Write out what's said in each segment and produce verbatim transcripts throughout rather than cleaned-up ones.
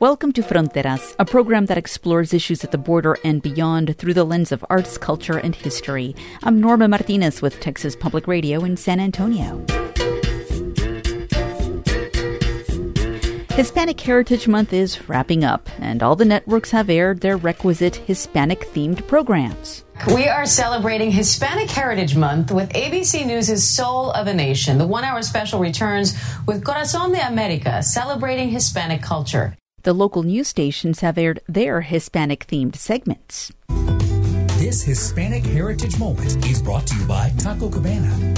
Welcome to Fronteras, a program that explores issues at the border and beyond through the lens of arts, culture, and history. I'm Norma Martinez with Texas Public Radio in San Antonio. Hispanic Heritage Month is wrapping up, and all the networks have aired their requisite Hispanic-themed programs. We are celebrating Hispanic Heritage Month with A B C News' Soul of a Nation. The one-hour special returns with Corazón de America, celebrating Hispanic culture. The local news stations have aired their Hispanic-themed segments. This Hispanic Heritage Moment is brought to you by Taco Cabana.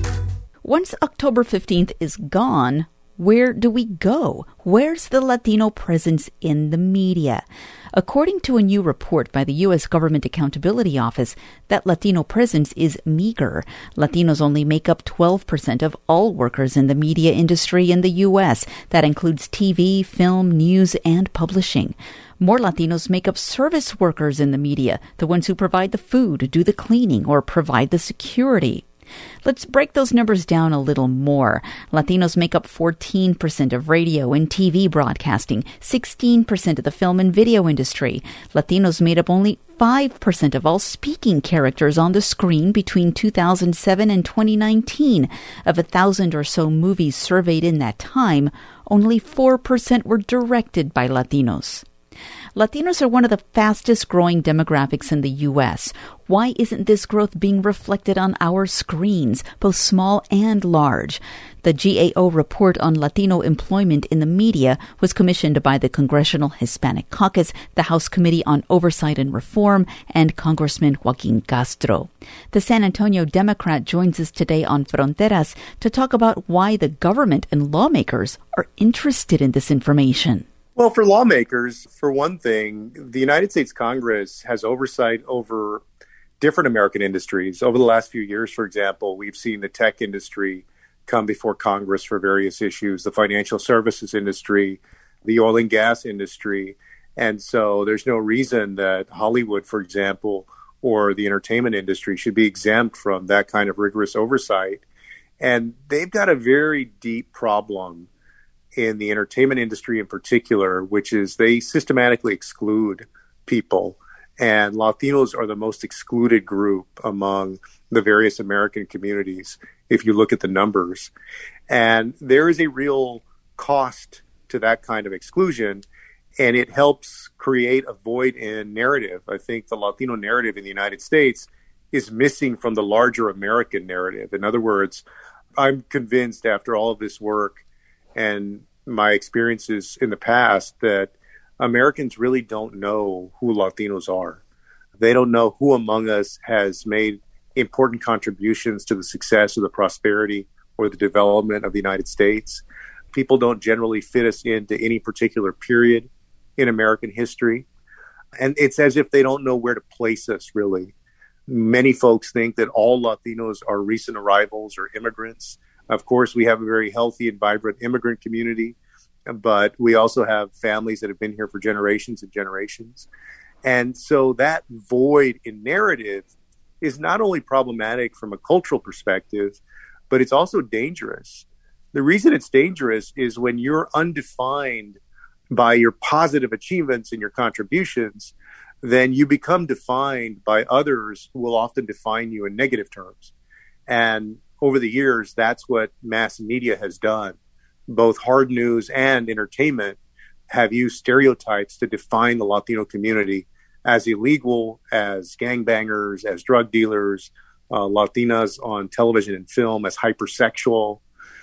Once October fifteenth is gone, where do we go? Where's the Latino presence in the media? According to a new report by the U S Government Accountability Office, that Latino presence is meager. Latinos only make up twelve percent of all workers in the media industry in the U S. That includes T V, film, news, and publishing. More Latinos make up service workers in the media, the ones who provide the food, do the cleaning, or provide the security. Let's break those numbers down a little more. Latinos make up fourteen percent of radio and T V broadcasting, sixteen percent of the film and video industry. Latinos made up only five percent of all speaking characters on the screen between two thousand seven and twenty nineteen. Of a thousand or so movies surveyed in that time, only four percent were directed by Latinos. Latinos are one of the fastest growing demographics in the U S. Why isn't this growth being reflected on our screens, both small and large? The G A O report on Latino employment in the media was commissioned by the Congressional Hispanic Caucus, the House Committee on Oversight and Reform, and Congressman Joaquin Castro. The San Antonio Democrat joins us today on Fronteras to talk about why the government and lawmakers are interested in this information. Well, for lawmakers, for one thing, the United States Congress has oversight over different American industries. Over the last few years, for example, we've seen the tech industry come before Congress for various issues, the financial services industry, the oil and gas industry. And so there's no reason that Hollywood, for example, or the entertainment industry should be exempt from that kind of rigorous oversight. And they've got a very deep problem in the entertainment industry in particular, which is they systematically exclude people. And Latinos are the most excluded group among the various American communities, if you look at the numbers. And there is a real cost to that kind of exclusion, and it helps create a void in narrative. I think the Latino narrative in the United States is missing from the larger American narrative. In other words, I'm convinced after all of this work and my experiences in the past that Americans really don't know who Latinos are. They don't know who among us has made important contributions to the success or the prosperity or the development of the United States. People don't generally fit us into any particular period in American history. And it's as if they don't know where to place us, really. Many folks think that all Latinos are recent arrivals or immigrants. Of course, we have a very healthy and vibrant immigrant community, but we also have families that have been here for generations and generations. And so that void in narrative is not only problematic from a cultural perspective, but it's also dangerous. The reason it's dangerous is when you're undefined by your positive achievements and your contributions, then you become defined by others who will often define you in negative terms. And over the years, that's what mass media has done. Both hard news and entertainment have used stereotypes to define the Latino community as illegal, as gangbangers, as drug dealers, uh, Latinas on television and film as hypersexual.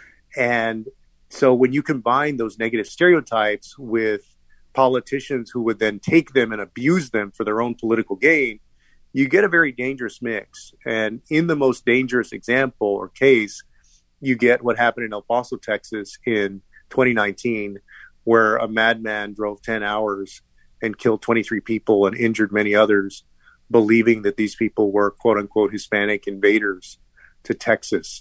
And so when you combine those negative stereotypes with politicians who would then take them and abuse them for their own political gain, you get a very dangerous mix. And in the most dangerous example or case, you get what happened in El Paso, Texas in twenty nineteen, where a madman drove ten hours and killed twenty-three people and injured many others, believing that these people were quote unquote Hispanic invaders to Texas.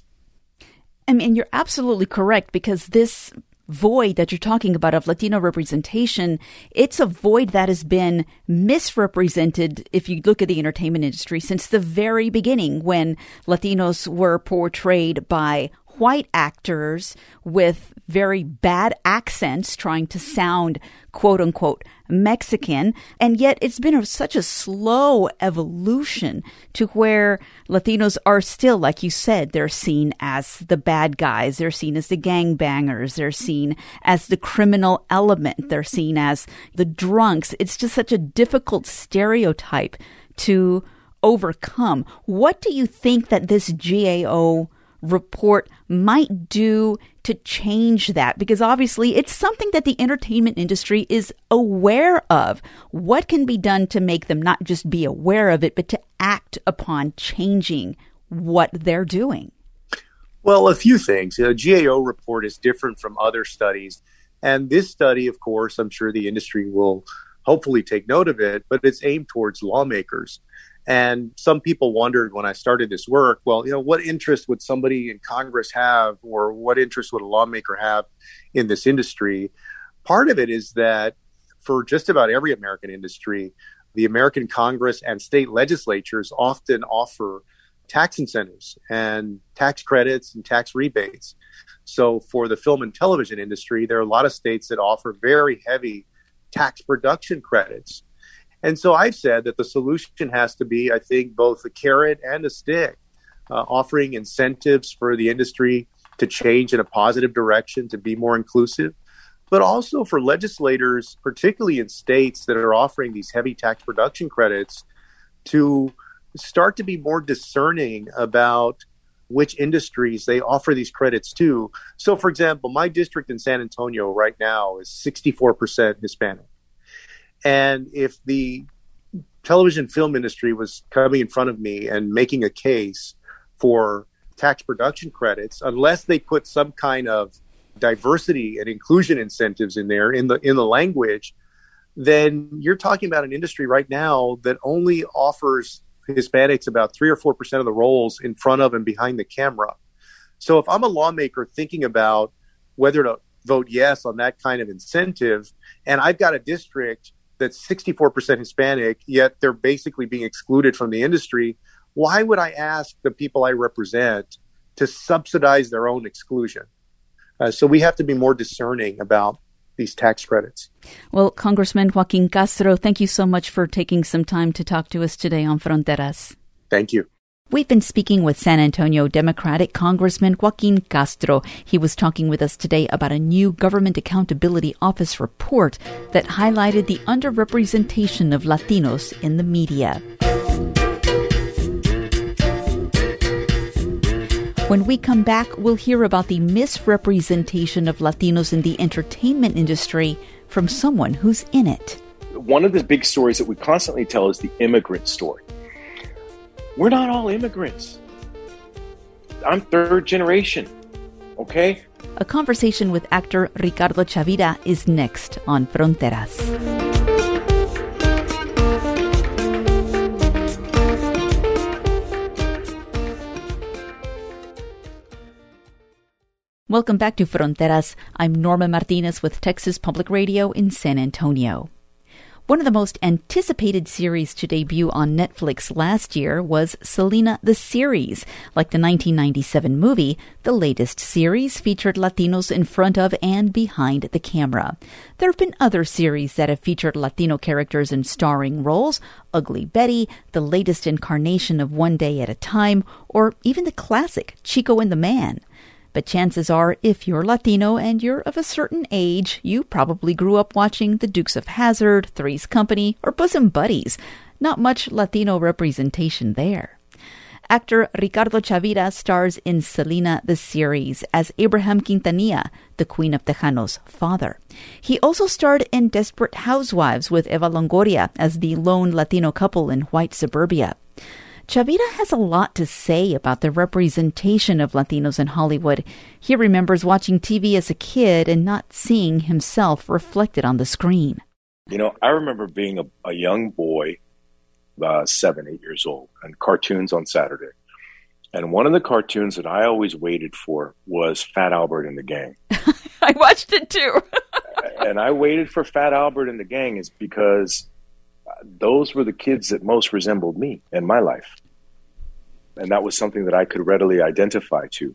I mean, you're absolutely correct, because this void that you're talking about of Latino representation, it's a void that has been misrepresented if you look at the entertainment industry since the very beginning, when Latinos were portrayed by white actors with very bad accents trying to sound quote unquote Mexican. And yet it's been a, such a slow evolution to where Latinos are still, like you said, they're seen as the bad guys. They're seen as the gangbangers. They're seen as the criminal element. They're seen as the drunks. It's just such a difficult stereotype to overcome. What do you think that this G A O report might do to change that? Because obviously it's something that the entertainment industry is aware of. What can be done to make them not just be aware of it, but to act upon changing what they're doing? Well, a few things. The G A O report is different from other studies. And this study, of course, I'm sure the industry will hopefully take note of it, but it's aimed towards lawmakers. And some people wondered when I started this work, well, you know, what interest would somebody in Congress have, or what interest would a lawmaker have in this industry? Part of it is that for just about every American industry, the American Congress and state legislatures often offer tax incentives and tax credits and tax rebates. So for the film and television industry, there are a lot of states that offer very heavy tax production credits. And so I've said that the solution has to be, I think, both a carrot and a stick, uh, offering incentives for the industry to change in a positive direction, to be more inclusive, but also for legislators, particularly in states that are offering these heavy tax production credits, to start to be more discerning about which industries they offer these credits to. So, for example, my district in San Antonio right now is sixty-four percent Hispanic. And if the television film industry was coming in front of me and making a case for tax production credits, unless they put some kind of diversity and inclusion incentives in there in the in the language, then you're talking about an industry right now that only offers Hispanics about three or four percent of the roles in front of and behind the camera. So if I'm a lawmaker thinking about whether to vote yes on that kind of incentive, and I've got a district that's sixty-four percent Hispanic, yet they're basically being excluded from the industry, why would I ask the people I represent to subsidize their own exclusion? Uh, so we have to be more discerning about these tax credits. Well, Congressman Joaquin Castro, thank you so much for taking some time to talk to us today on Fronteras. Thank you. We've been speaking with San Antonio Democratic Congressman Joaquin Castro. He was talking with us today about a new Government Accountability Office report that highlighted the underrepresentation of Latinos in the media. When we come back, we'll hear about the misrepresentation of Latinos in the entertainment industry from someone who's in it. One of the big stories that we constantly tell is the immigrant story. We're not all immigrants. I'm third generation, okay? A conversation with actor Ricardo Chavira is next on Fronteras. Welcome back to Fronteras. I'm Norma Martinez with Texas Public Radio in San Antonio. One of the most anticipated series to debut on Netflix last year was Selena the Series. Like the nineteen ninety-seven movie, the latest series featured Latinos in front of and behind the camera. There have been other series that have featured Latino characters in starring roles, Ugly Betty, the latest incarnation of One Day at a Time, or even the classic Chico and the Man. But chances are, if you're Latino and you're of a certain age, you probably grew up watching The Dukes of Hazzard, Three's Company, or Bosom Buddies. Not much Latino representation there. Actor Ricardo Chavira stars in Selena the Series as Abraham Quintanilla, the Queen of Tejano's father. He also starred in Desperate Housewives with Eva Longoria as the lone Latino couple in white suburbia. Chavira has a lot to say about the representation of Latinos in Hollywood. He remembers watching T V as a kid and not seeing himself reflected on the screen. You know, I remember being a, a young boy, uh, seven, eight years old, and cartoons on Saturday. And one of the cartoons that I always waited for was Fat Albert and the Gang. I watched it too. And I waited for Fat Albert and the Gang is because those were the kids that most resembled me in my life. And that was something that I could readily identify to.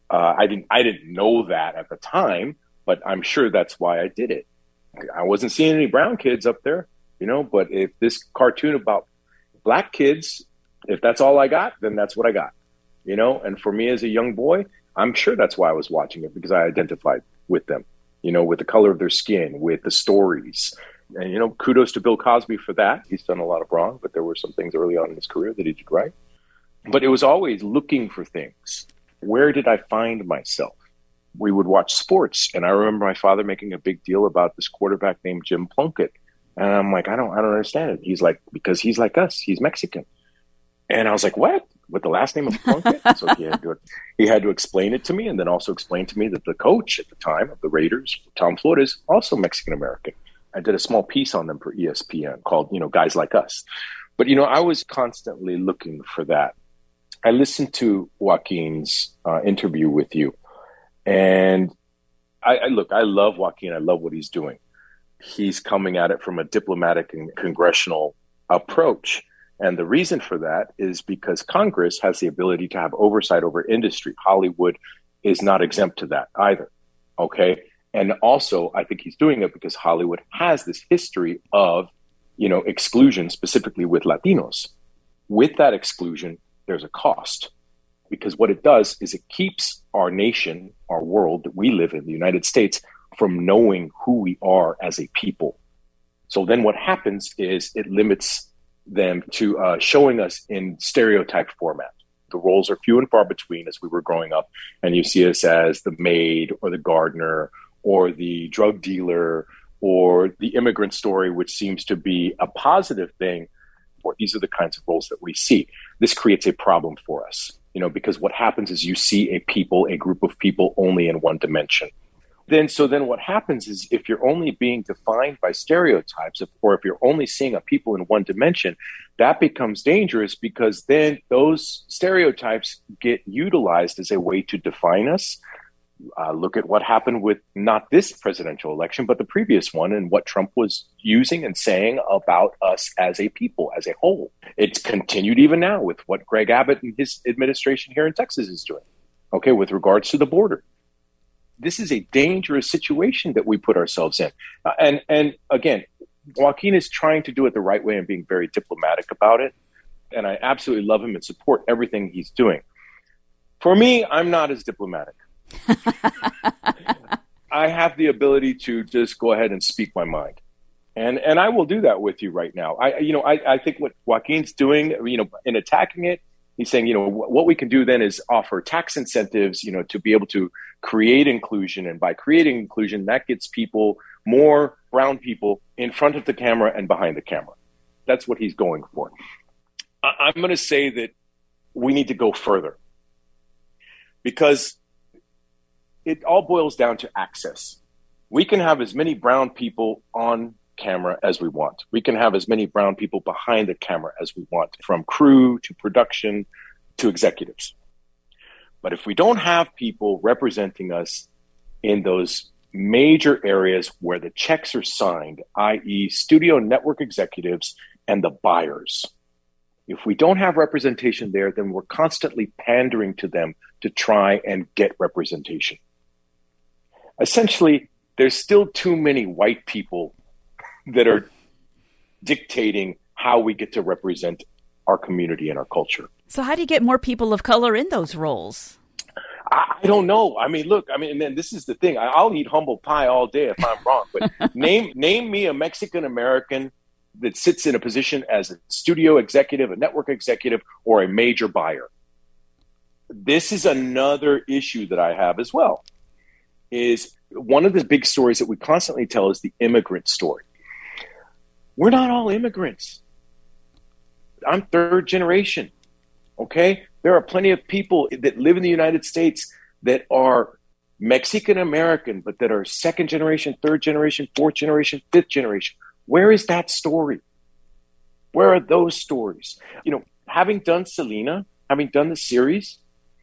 Uh, I didn't I didn't know that at the time, but I'm sure that's why I did it. I wasn't seeing any brown kids up there, you know, but if this cartoon about black kids, if that's all I got, then that's what I got, you know. And for me as a young boy, I'm sure that's why I was watching it, because I identified with them, you know, with the color of their skin, with the stories. And, you know, kudos to Bill Cosby for that. He's done a lot of wrong, but there were some things early on in his career that he did right. But it was always looking for things. Where did I find myself? We would watch sports, and I remember my father making a big deal about this quarterback named Jim Plunkett. And I'm like, I don't, I don't understand it. He's like, because he's like us. He's Mexican. And I was like, what? With the last name of Plunkett? So he had to, he had to explain it to me, and then also explain to me that the coach at the time of the Raiders, Tom Flores, also Mexican American. I did a small piece on them for E S P N called, you know, Guys Like Us. But, you know, I was constantly looking for that. I listened to Joaquin's uh, interview with you, and I, I look, I love Joaquin. I love what he's doing. He's coming at it from a diplomatic and congressional approach. And the reason for that is because Congress has the ability to have oversight over industry. Hollywood is not exempt to that either. Okay. And also, I think he's doing it because Hollywood has this history of, you know, exclusion, specifically with Latinos. With that exclusion, there's a cost, because what it does is it keeps our nation, our world that we live in, the United States, from knowing who we are as a people. So then what happens is it limits them to uh, showing us in stereotype format. The roles are few and far between as we were growing up, and you see us as the maid or the gardener or the drug dealer or the immigrant story, which seems to be a positive thing. Or these are the kinds of roles that we see. This creates a problem for us, you know, because what happens is you see a people, a group of people only in one dimension. Then, so then what happens is if you're only being defined by stereotypes, or if you're only seeing a people in one dimension, that becomes dangerous, because then those stereotypes get utilized as a way to define us. Uh, look at what happened with not this presidential election, but the previous one, and what Trump was using and saying about us as a people, as a whole. It's continued even now with what Greg Abbott and his administration here in Texas is doing, okay, with regards to the border. This is a dangerous situation that we put ourselves in. Uh, and, and again, Joaquin is trying to do it the right way and being very diplomatic about it. And I absolutely love him and support everything he's doing. For me, I'm not as diplomatic. I have the ability to just go ahead and speak my mind. And and I will do that with you right now. I you know, I, I think what Joaquin's doing, you know, in attacking it, he's saying, you know, what we can do then is offer tax incentives, you know, to be able to create inclusion. And by creating inclusion, that gets people, more brown people, in front of the camera and behind the camera. That's what he's going for. I, I'm going to say that we need to go further, because it all boils down to access. We can have as many brown people on camera as we want. We can have as many brown people behind the camera as we want, from crew to production to executives. But if we don't have people representing us in those major areas where the checks are signed, that is studio network executives and the buyers, if we don't have representation there, then we're constantly pandering to them to try and get representation. Essentially, there's still too many white people that are dictating how we get to represent our community and our culture. So how do you get more people of color in those roles? I, I don't know. I mean, look, I mean, and then this is the thing. I, I'll eat humble pie all day if I'm wrong, but name name me a Mexican-American that sits in a position as a studio executive, a network executive, or a major buyer. This is another issue that I have as well. Is one of the big stories that we constantly tell is the immigrant story. We're not all immigrants. I'm third generation, okay? There are plenty of people that live in the United States that are Mexican-American, but that are second generation, third generation, fourth generation, fifth generation. Where is that story? Where are those stories? You know, having done Selena, having done the series,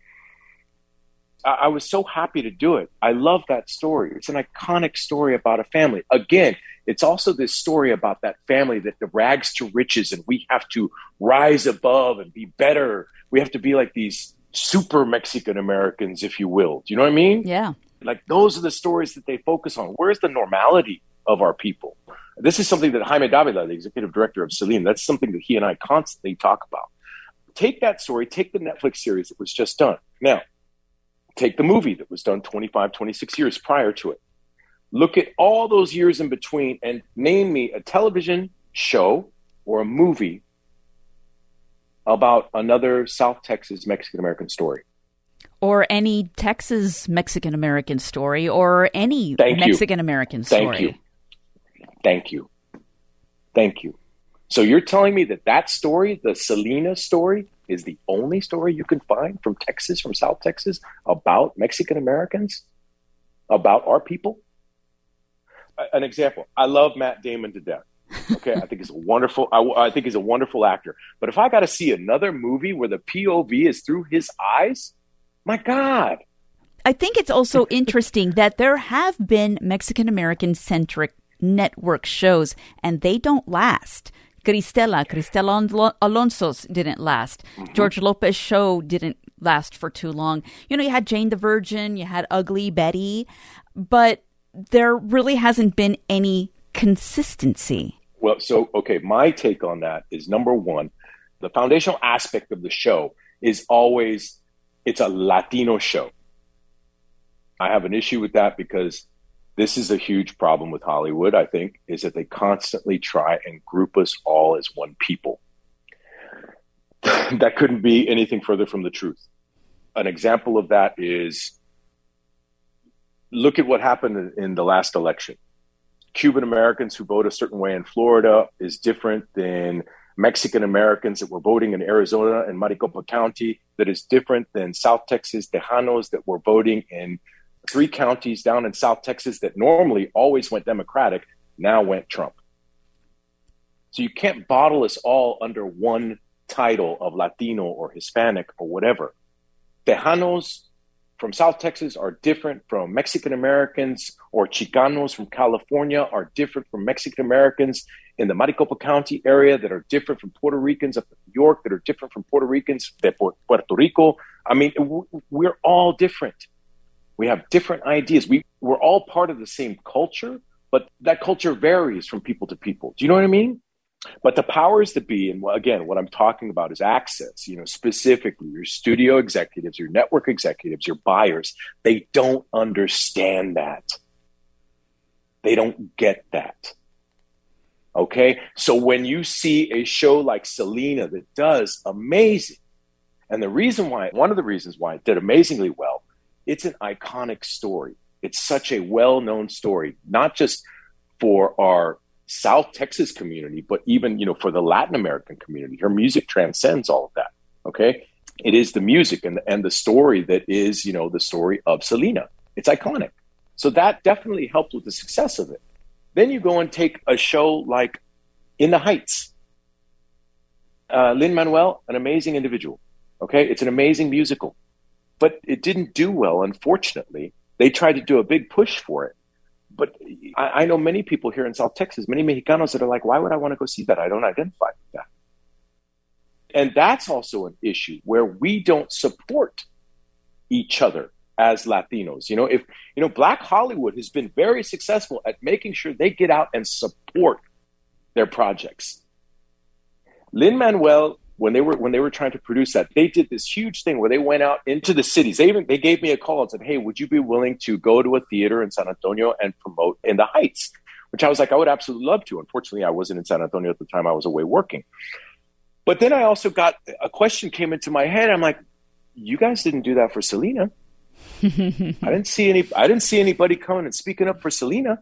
I was so happy to do it. I love that story. It's an iconic story about a family. Again, it's also this story about that family that the rags to riches, and we have to rise above and be better. We have to be like these super Mexican Americans, if you will. Do you know what I mean? Yeah. Like, those are the stories that they focus on. Where's the normality of our people? This is something that Jaime Davila, the executive director of Selena, that's something that he and I constantly talk about. Take that story, take the Netflix series that was just done. Now, take the movie that was done twenty-five, twenty-six years prior to it. Look at all those years in between and name me a television show or a movie about another South Texas Mexican-American story. Or any Texas Mexican-American story, or any Thank you. Mexican-American story. Thank you. Thank you. Thank you. So you're telling me that that story, the Selena story, is the only story you can find from Texas, from South Texas, about Mexican-Americans, about our people? An example, I love Matt Damon to death. Okay, I think he's a wonderful, I, I think he's a wonderful actor. But if I got to see another movie where the P O V is through his eyes, my God. I think it's also interesting that there have been Mexican-American centric network shows, and they don't last. Cristela, Cristela Alonso's didn't last. Mm-hmm. George Lopez show didn't last for too long. You know, you had Jane the Virgin, you had Ugly Betty, but there really hasn't been any consistency. Well, so, okay, my take on that is, number one, the foundational aspect of the show is always, it's a Latino show. I have an issue with that because this is a huge problem with Hollywood, I think, is that they constantly try and group us all as one people. That couldn't be anything further from the truth. An example of that is, look at what happened in the last election. Cuban Americans who vote a certain way in Florida is different than Mexican Americans that were voting in Arizona and Maricopa County, that is different than South Texas Tejanos that were voting in three counties down in South Texas that normally always went Democratic, now went Trump. So you can't bottle us all under one title of Latino or Hispanic or whatever. Tejanos from South Texas are different from Mexican Americans, or Chicanos from California are different from Mexican Americans in the Maricopa County area, that are different from Puerto Ricans up in New York, that are different from Puerto Ricans de Puerto Rico. I mean, we're all different. We have different ideas. We, we're all part of the same culture, but that culture varies from people to people. Do you know what I mean? But the powers that be, and again, what I'm talking about is access, you know, specifically your studio executives, your network executives, your buyers, they don't understand that. They don't get that. Okay? So when you see a show like Selena that does amazing, and the reason why, one of the reasons why it did amazingly well, it's an iconic story. It's such a well-known story, not just for our South Texas community, but even, you know, for the Latin American community. Her music transcends all of that. Okay. It is the music and the, and the story that is, you know, the story of Selena. It's iconic. So that definitely helped with the success of it. Then you go and take a show like In the Heights. Uh, Lin-Manuel, an amazing individual. Okay. It's an amazing musical, but it didn't do well. Unfortunately, they tried to do a big push for it. But I, I know many people here in South Texas, many Mexicanos that are like, why would I want to go see that? I don't identify with that. And that's also an issue where we don't support each other as Latinos. You know, if, you know, Black Hollywood has been very successful at making sure they get out and support their projects. Lin-Manuel, when they were when they were trying to produce that, they did this huge thing where they went out into the cities. They even they gave me a call and said, hey, would you be willing to go to a theater in San Antonio and promote In the Heights? Which I was like, I would absolutely love to. Unfortunately, I wasn't in San Antonio at the time. I was away working. But then I also got a question came into my head. I'm like, you guys didn't do that for Selena. I didn't see any I didn't see anybody coming and speaking up for Selena.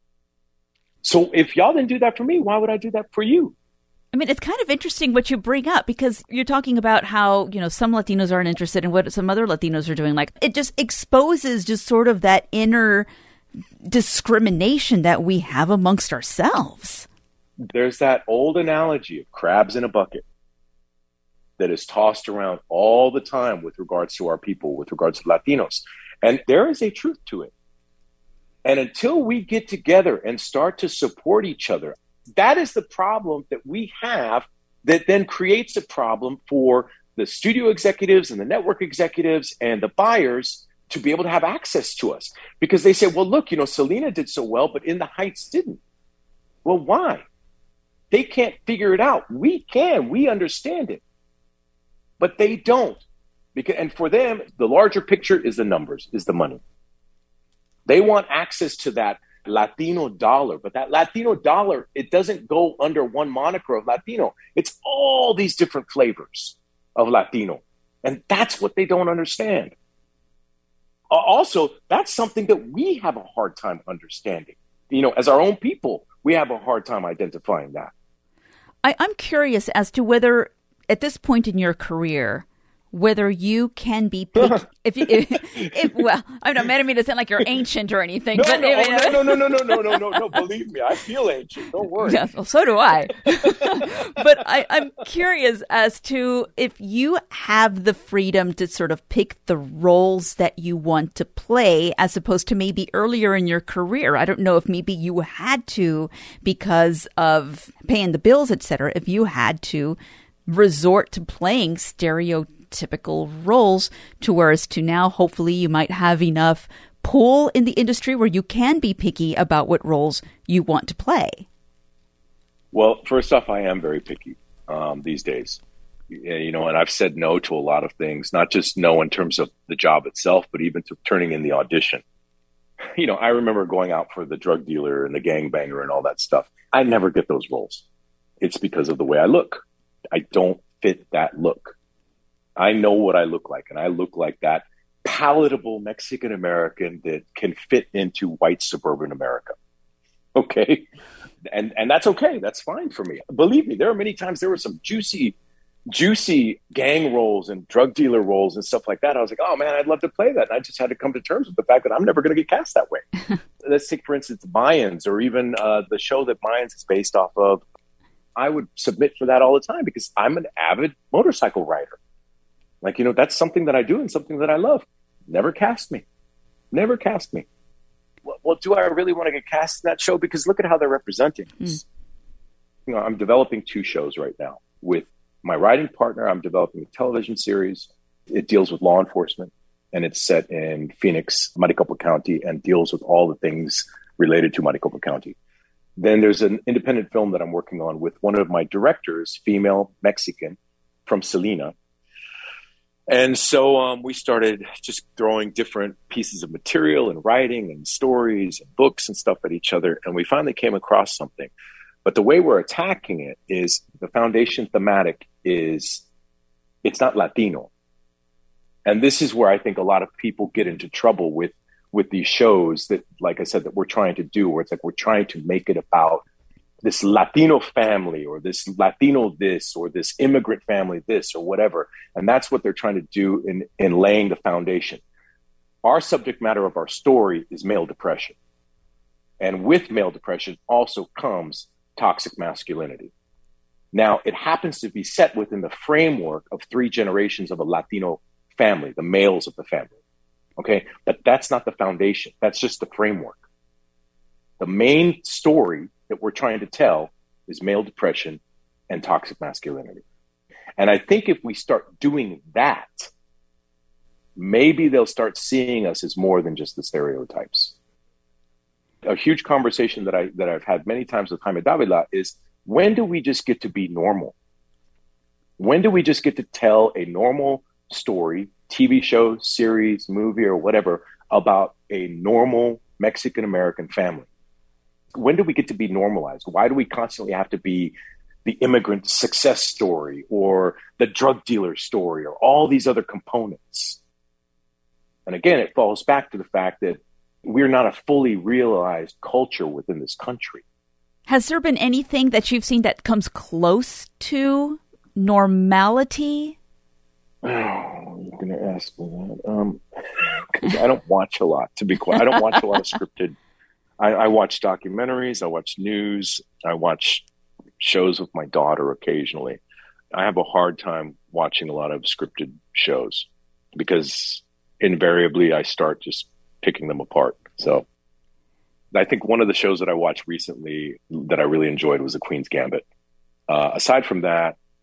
So if y'all didn't do that for me, why would I do that for you? I mean, it's kind of interesting what you bring up, because you're talking about how, you know, some Latinos aren't interested in what some other Latinos are doing. Like, it just exposes just sort of that inner discrimination that we have amongst ourselves. There's that old analogy of crabs in a bucket that is tossed around all the time with regards to our people, with regards to Latinos. And there is a truth to it. And until we get together and start to support each other, that is the problem that we have that then creates a problem for the studio executives and the network executives and the buyers to be able to have access to us. Because they say, well, look, you know, Selena did so well, but In the Heights didn't. Well, why? They can't figure it out. We can. We understand it. But they don't. Because, and for them, the larger picture is the numbers, is the money. They want access to that Latino dollar. But that Latino dollar, it doesn't go under one moniker of Latino. It's all these different flavors of Latino. And that's what they don't understand. Also, that's something that we have a hard time understanding. You know, as our own people, we have a hard time identifying that. I, I'm curious as to whether, at this point in your career, whether you can be picky. if, you, if, if well, I don't mean to sound like you're ancient or anything. No, but no, if, no, no, no, no, no, no, no, no. Believe me, I feel ancient. Don't worry. Yeah, well, so do I. But I, I'm curious as to if you have the freedom to sort of pick the roles that you want to play, as opposed to maybe earlier in your career. I don't know if maybe you had to, because of paying the bills, et cetera, if you had to resort to playing stereotypical roles, to whereas to now, hopefully you might have enough pull in the industry where you can be picky about what roles you want to play. Well, first off, I am very picky um, these days. You know, and I've said no to a lot of things, not just no in terms of the job itself, but even to turning in the audition. You know, I remember going out for the drug dealer and the gangbanger and all that stuff. I never get those roles. It's because of the way I look. I don't fit that look. I know what I look like, and I look like that palatable Mexican American that can fit into white suburban America. Okay. And and that's okay. That's fine for me. Believe me, there are many times there were some juicy, juicy gang roles and drug dealer roles and stuff like that. I was like, oh man, I'd love to play that. And I just had to come to terms with the fact that I'm never going to get cast that way. Let's take, for instance, Mayans, or even uh, the show that Mayans is based off of. I would submit for that all the time because I'm an avid motorcycle rider. Like, you know, that's something that I do and something that I love. Never cast me. Never cast me. Well, well do I really want to get cast in that show? Because look at how they're representing us. Mm. You know, I'm developing two shows right now. With my writing partner, I'm developing a television series. It deals with law enforcement, and it's set in Phoenix, Maricopa County, and deals with all the things related to Maricopa County. Then there's an independent film that I'm working on with one of my directors, female Mexican from Selena. And so um, we started just throwing different pieces of material and writing and stories and books and stuff at each other. And we finally came across something. But the way we're attacking it is the foundation thematic is it's not Latino. And this is where I think a lot of people get into trouble with with these shows that, like I said, that we're trying to do, where it's like we're trying to make it about this Latino family or this Latino this or this immigrant family this or whatever. And that's what they're trying to do in, in laying the foundation. Our subject matter of our story is male depression. And with male depression also comes toxic masculinity. Now, it happens to be set within the framework of three generations of a Latino family, the males of the family. Okay, but that's not the foundation. That's just the framework. The main story that we're trying to tell is male depression and toxic masculinity. And I think if we start doing that, maybe they'll start seeing us as more than just the stereotypes. A huge conversation that I that I've had many times with Jaime Davila is, when do we just get to be normal? When do we just get to tell a normal story, T V show, series, movie, or whatever, about a normal Mexican-American family? When do we get to be normalized? Why do we constantly have to be the immigrant success story or the drug dealer story or all these other components? And again, it falls back to the fact that we're not a fully realized culture within this country. Has there been anything that you've seen that comes close to normality? Oh, you're going to ask me that. Um, I don't watch a lot, to be quiet. I don't watch a lot of scripted. I, I watch documentaries. I watch news. I watch shows with my daughter occasionally. I have a hard time watching a lot of scripted shows because invariably I start just picking them apart. So I think one of the shows that I watched recently that I really enjoyed was The Queen's Gambit. Uh, aside from that,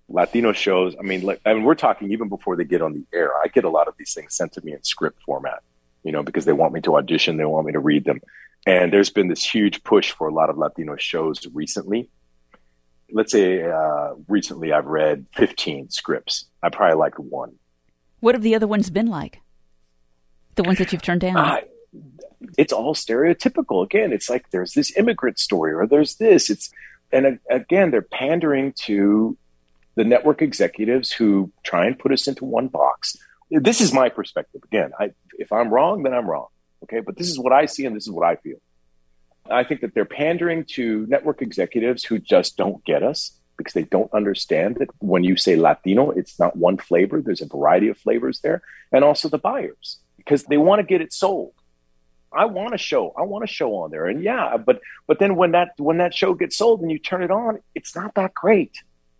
Latino shows, I mean, like, I mean, we're talking even before they get on the air. I get a lot of these things sent to me in script format, you know, because they want me to audition, they want me to read them. And there's been this huge push for a lot of Latino shows recently. Let's say uh, recently I've read fifteen scripts. I probably like one. What have the other ones been like? The ones that you've turned down? Uh, it's all stereotypical. Again, it's like there's this immigrant story or there's this. It's and uh, again, they're pandering to the network executives who try and put us into one box. This is my perspective. Again, I, if I'm wrong, then I'm wrong. Okay, but this is what I see and this is what I feel. I think that they're pandering to network executives who just don't get us because they don't understand that when you say Latino, it's not one flavor. There's a variety of flavors there. And also the buyers, because they want to get it sold. I want a show. I want a show on there. And yeah, but but then when that when that show gets sold and you turn it on, it's not that great.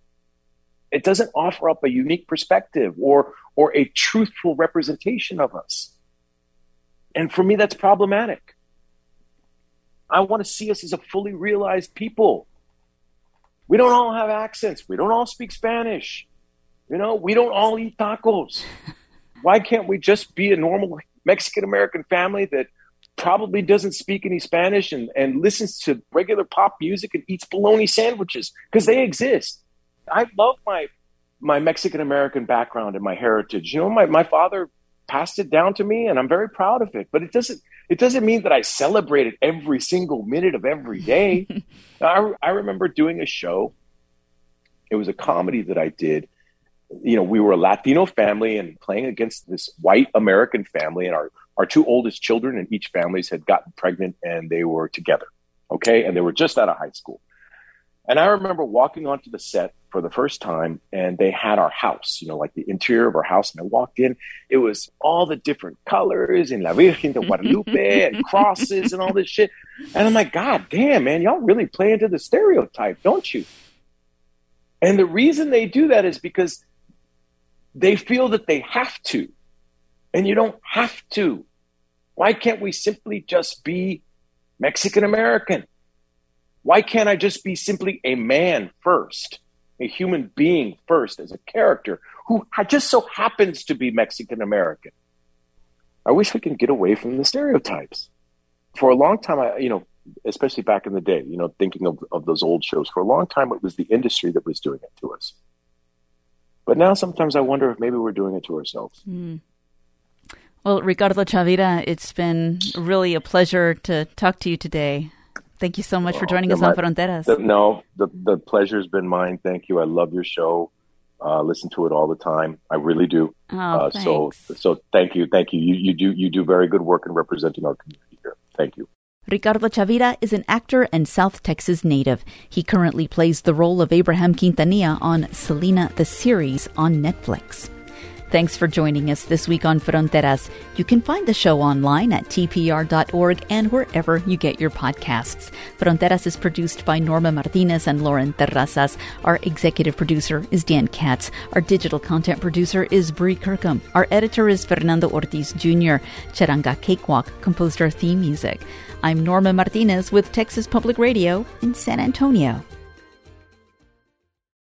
It doesn't offer up a unique perspective or or a truthful representation of us. And for me, that's problematic. I want to see us as a fully realized people. We don't all have accents. We don't all speak Spanish. You know, we don't all eat tacos. Why can't we just be a normal Mexican-American family that probably doesn't speak any Spanish and, and listens to regular pop music and eats bologna sandwiches? Because they exist. I love my my Mexican-American background and my heritage. You know, my, my father passed it down to me, and I'm very proud of it. But it doesn't it doesn't mean that I celebrate it every single minute of every day. I, I remember doing a show. It was a comedy that I did. You know, we were a Latino family and playing against this white American family, and our, our two oldest children in each families had gotten pregnant and they were together. Okay. And they were just out of high school. And I remember walking onto the set for the first time, and they had our house, you know, like the interior of our house. And I walked in, it was all the different colors and La Virgen de Guadalupe and crosses and all this shit. And I'm like, God damn, man, y'all really play into the stereotype, don't you? And the reason they do that is because they feel that they have to, and you don't have to. Why can't we simply just be Mexican American? Why can't I just be simply a man first, a human being first as a character who just so happens to be Mexican American? I wish we can get away from the stereotypes. For a long time, I, you know, especially back in the day, you know, thinking of, of those old shows, for a long time, it was the industry that was doing it to us. But now sometimes I wonder if maybe we're doing it to ourselves. Mm. Well, Ricardo Chavira, it's been really a pleasure to talk to you today. Thank you so much for joining oh, us on Fronteras. The, no, the, the pleasure's been mine. Thank you. I love your show. Uh, listen to it all the time. I really do. Oh, uh, thanks. So, so thank you. Thank you. You, you do, you do very good work in representing our community here. Thank you. Ricardo Chavira is an actor and South Texas native. He currently plays the role of Abraham Quintanilla on Selena, the series on Netflix. Thanks for joining us this week on Fronteras. You can find the show online at T P R dot org and wherever you get your podcasts. Fronteras is produced by Norma Martinez and Lauren Terrazas. Our executive producer is Dan Katz. Our digital content producer is Bree Kirkham. Our editor is Fernando Ortiz Junior Charanga Cakewalk composed our theme music. I'm Norma Martinez with Texas Public Radio in San Antonio.